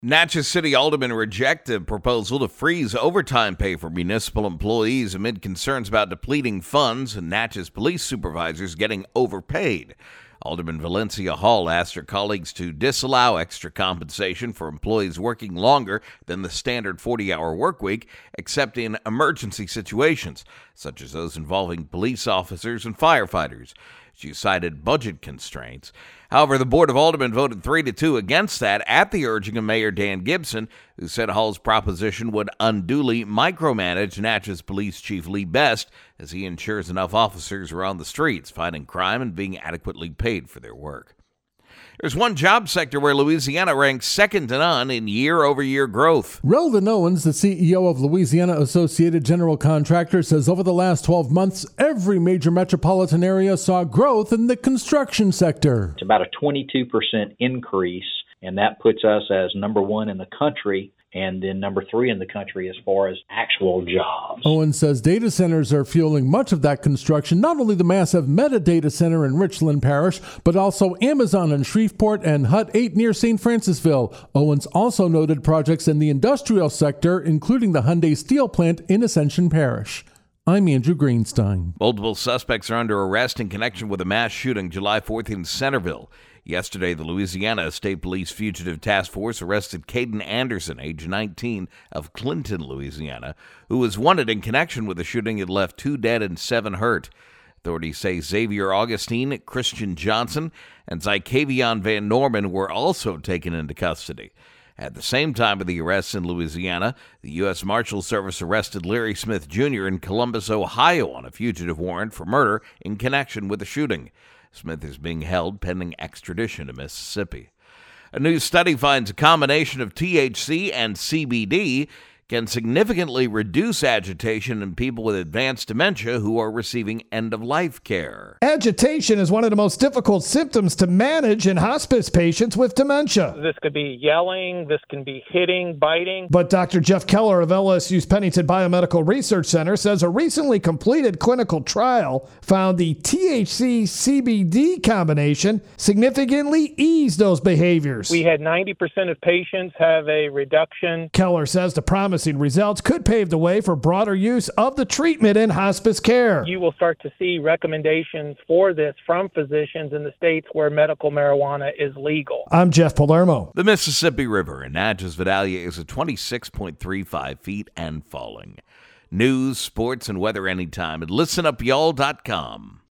Natchez City Aldermen reject a proposal to freeze overtime pay for municipal employees amid concerns about depleting funds and Natchez police supervisors getting overpaid. Alderman Valencia Hall asked her colleagues to disallow extra compensation for employees working longer than the standard 40-hour work week, except in emergency situations, such as those involving police officers and firefighters. She cited budget constraints. However, the Board of Aldermen voted 3-2 against that at the urging of Mayor Dan Gibson, who said Hall's proposition would unduly micromanage Natchez Police Chief Lee Best as he ensures enough officers are on the streets fighting crime and being adequately paid for their work. There's one job sector where Louisiana ranks second to none in year-over-year growth. Relvin Owens, the CEO of Louisiana Associated General Contractors, says over the last 12 months, every major metropolitan area saw growth in the construction sector. It's about a 22% increase, and that puts us as number one in the country and then number 3 in the country as far as actual jobs. Owens says data centers are fueling much of that construction, not only the massive Meta data center in Richland Parish, but also Amazon in Shreveport and Hut 8 near St. Francisville. Owens also noted projects in the industrial sector, including the Hyundai steel plant in Ascension Parish. I'm Andrew Greenstein. Multiple suspects are under arrest in connection with a mass shooting July 4th in Centerville. Yesterday, the Louisiana State Police Fugitive Task Force arrested Caden Anderson, age 19, of Clinton, Louisiana, who was wanted in connection with the shooting that left 2 dead and 7 hurt. Authorities say Xavier Augustine, Christian Johnson, and Zykavion Van Norman were also taken into custody. At the same time of the arrests in Louisiana, the U.S. Marshal Service arrested Larry Smith Jr. in Columbus, Ohio on a fugitive warrant for murder in connection with the shooting. Smith is being held pending extradition to Mississippi. A new study finds a combination of THC and CBD can significantly reduce agitation in people with advanced dementia who are receiving end-of-life care. Agitation is one of the most difficult symptoms to manage in hospice patients with dementia. This could be yelling, this can be hitting, biting. But Dr. Jeff Keller of LSU's Pennington Biomedical Research Center says a recently completed clinical trial found the THC-CBD combination significantly eased those behaviors. We had 90% of patients have a reduction. Keller says the promising results could pave the way for broader use of the treatment in hospice care. You will start to see recommendations for this from physicians in the states where medical marijuana is legal. I'm Jeff Palermo. The Mississippi River in Natchez Vidalia is at 26.35 feet and falling. News, sports, and weather anytime at listenupyall.com.